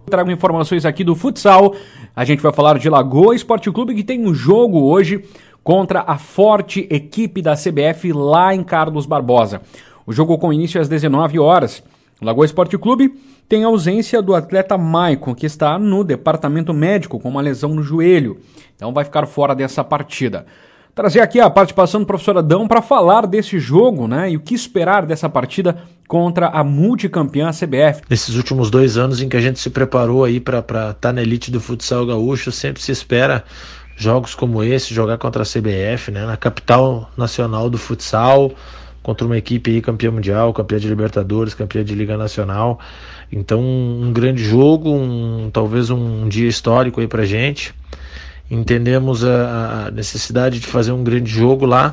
Trago informações aqui do futsal. A gente vai falar de Lagoa Esporte Clube, que tem um jogo hoje contra a forte equipe da CBF lá em Carlos Barbosa. O jogo com início às 19 horas. O Lagoa Esporte Clube tem a ausência do atleta Maicon, que está no departamento médico com uma lesão no joelho. Então vai ficar fora dessa partida. Trazer aqui a participação do professor Adão para falar desse jogo, né? E o que esperar dessa partida contra a multicampeã CBF. Nesses últimos 2 anos em que a gente se preparou aí para estar na elite do futsal gaúcho, sempre se espera jogos como esse, jogar contra a CBF, né? Na capital nacional do futsal, contra uma equipe aí campeã mundial, campeã de Libertadores, campeã de Liga Nacional. Então um grande jogo, talvez um dia histórico aí pra gente. Entendemos a necessidade de fazer um grande jogo lá,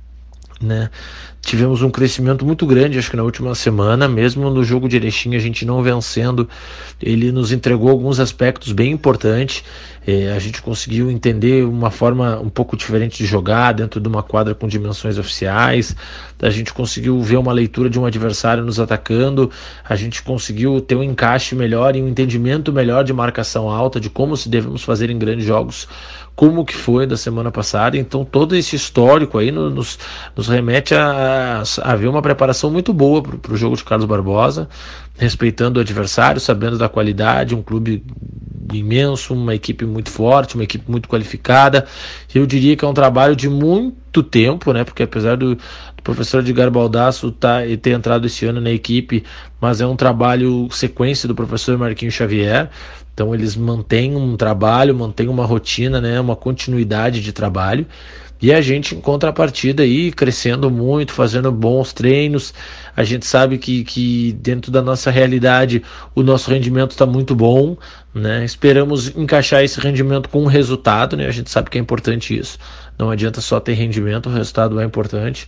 né? Tivemos um crescimento muito grande, acho que na última semana, mesmo no jogo de Erechim, a gente não vencendo, ele nos entregou alguns aspectos bem importantes. A gente conseguiu entender uma forma um pouco diferente de jogar dentro de uma quadra com dimensões oficiais. A gente conseguiu ver uma leitura de um adversário nos atacando. A gente conseguiu ter um encaixe melhor e um entendimento melhor de marcação alta, de como se devemos fazer em grandes jogos, como que foi da semana passada. Então todo esse histórico aí nos remete a ver uma preparação muito boa para o jogo de Carlos Barbosa, respeitando o adversário, sabendo da qualidade, um clube imenso, uma equipe muito forte, uma equipe muito qualificada. Eu diria que é um trabalho de muito tempo, né? Porque apesar do professor Edgar Baldasso ter entrado esse ano na equipe, mas é um trabalho sequência do professor Marquinhos Xavier. Então eles mantêm um trabalho, mantêm uma rotina, né? Uma continuidade de trabalho. E a gente encontra a partida aí crescendo muito, fazendo bons treinos. A gente sabe que dentro da nossa realidade o nosso rendimento está muito bom, né? Esperamos encaixar esse rendimento com um resultado, né? A gente sabe que é importante isso. Não adianta só ter rendimento, o resultado é importante.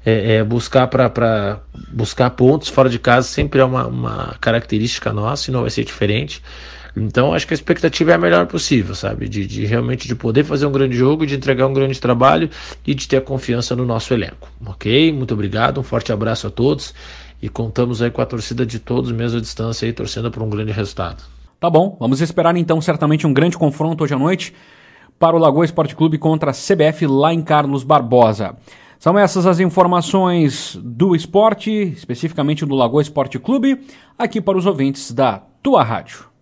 Buscar pontos fora de casa sempre é uma característica nossa e não vai ser diferente. Então acho que a expectativa é a melhor possível, sabe? De realmente de poder fazer um grande jogo, de entregar um grande trabalho e de ter a confiança no nosso elenco, ok? Muito obrigado, um forte abraço a todos e contamos aí com a torcida de todos, mesmo à distância aí, torcendo por um grande resultado. Tá bom, vamos esperar então certamente um grande confronto hoje à noite para o Lagoa Esporte Clube contra a CBF lá em Carlos Barbosa. São essas as informações do esporte, especificamente do Lagoa Esporte Clube, aqui para os ouvintes da tua rádio.